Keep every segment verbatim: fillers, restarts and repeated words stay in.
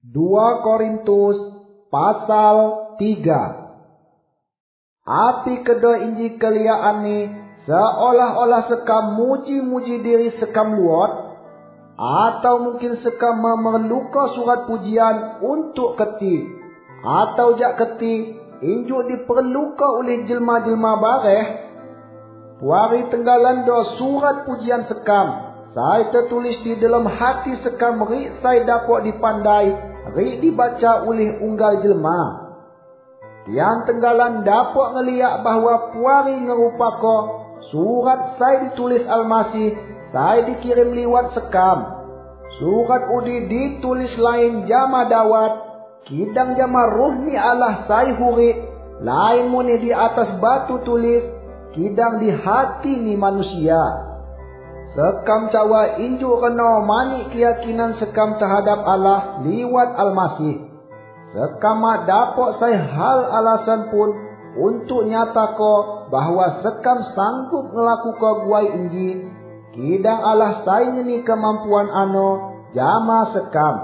dua Korintus pasal tiga. Api kedua inji keliaan ni seolah-olah sekam muji-muji diri sekam luot, atau mungkin sekam memerlukan surat pujian untuk keti, atau jak keti injuk diperlukan oleh jelma-jelma bareh. Puari tenggalan do surat pujian sekam saya tertulis di dalam hati sekam, ri saya dapat dipandai, ri dibaca oleh unggal jelma. Tiang tenggalan dapat ngeliat bahawa puari ngerupako surat saya ditulis Almasih, saya dikirim liwat sekam. Surat udi ditulis lain jama dawat, kidang jama ruh ni Allah saya hurik, lain muni di atas batu tulis, kidang di hati ni manusia. Sekam cawa injuk kena mani keyakinan sekam terhadap Allah liwat Almasih. Sekam mak dapat saya hal alasan pun untuk nyatako bahawa sekam sanggup ngelakukan guai inji. Kidang Allah saya ni kemampuan ano jama sekam.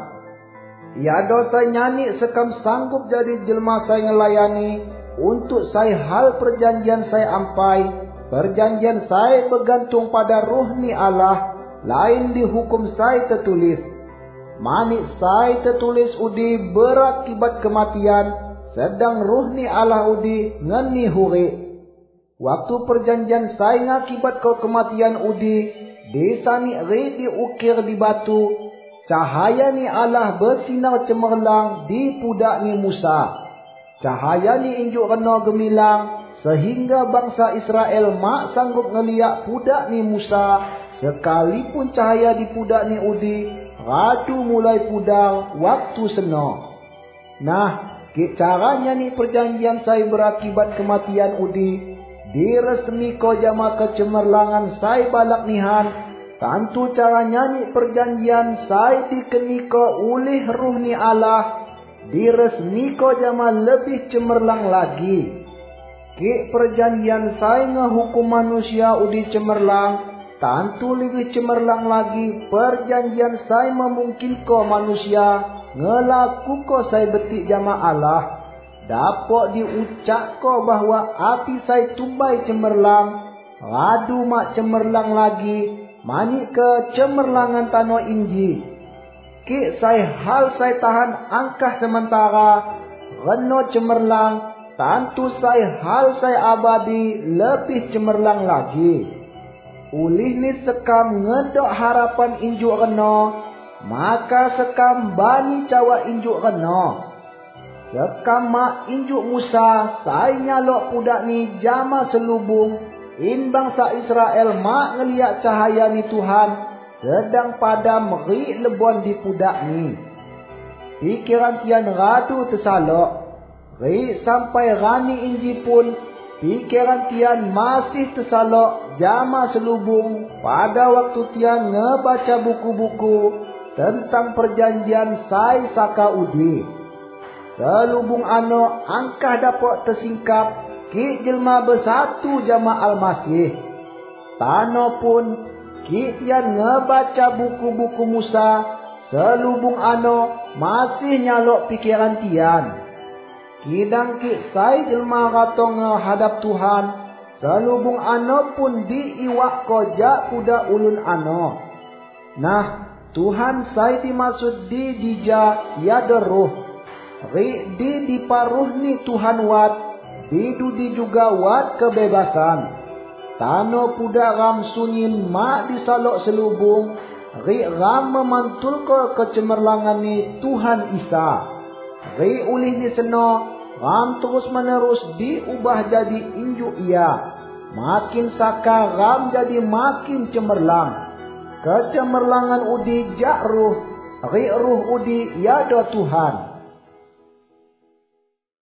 Ya dosa nyanyi sekam sanggup jadi jelma saya ngelayani untuk saya hal perjanjian saya ampai. Perjanjian saya bergantung pada ruh ni Allah, lain di hukum saya tertulis. Manik saya tertulis udi berakibat kematian, sedang ruh ni Allah udi ngeni hurik. Waktu perjanjian saya ngakibat kau kematian udi, desa ni ri diukir di batu, cahaya ni Allah bersinar cemerlang di pudak ni Musa. Cahaya ni injuk rena gemilang, sehingga bangsa Israel mak sanggup ngeliat pudak ni Musa, sekalipun cahaya di pudak ni udi, radu mulai pudar waktu seno. Nah, caranya ni perjanjian saya berakibat kematian udi, diresmi ko jama kecemerlangan saya balak nihan. Tentu caranya ni perjanjian saya dikeni ko oleh ruh ni Allah, diresmi ko jama lebih cemerlang lagi. Ki perjanjian saya ngehukum manusia udi cemerlang, tentu lebih cemerlang lagi perjanjian saya memungkinkan manusia ngelaku ko saya betik jama Allah. Dapat diucap ko bahawa api saya tumbai cemerlang, radu mak cemerlang lagi, manik ke cemerlangan tano inji. Ki saya hal saya tahan angkah sementara, reno cemerlang, tentu saya hal saya abadi lebih cemerlang lagi. Ulih ni sekam ngedok harapan injuk reno, maka sekam bani cawa injuk reno. Sekam mak injuk Musa, saya nyalok pudak ni jama selubung, in bangsa Israel mak ngeliat cahaya ni Tuhan, sedang padam ri lebon di pudak ni. Pikiran tian radu tersalok. Ri sampai rani inji pun, pikiran tian masih tersalok jama selubung pada waktu tian ngebaca buku-buku tentang perjanjian sai saka udi. Selubung ano angkah dapat tersingkap ki jelma bersatu jama Almasih. Tano pun ki tian ngebaca buku-buku Musa, selubung ano masih nyalok pikiran tian. Kidang ki sai jelma rato ngehadap Tuhan, selubung ano pun diiwak koja puda ulun ano. Nah, Tuhan sai dimaksud di dija yada roh. Ri di diparuh ni Tuhan wat, didudi juga wat kebebasan. Tano puda ram sunyin mak disalok selubung, ri ram memantul ke kecemerlangan ni Tuhan Isa. Ri ulih ni seno, ram terus menerus diubah jadi injuk ia. Makin saka ram jadi makin cemerlang. Kecemerlangan udi jak ruh, ri ruh udi yada Tuhan.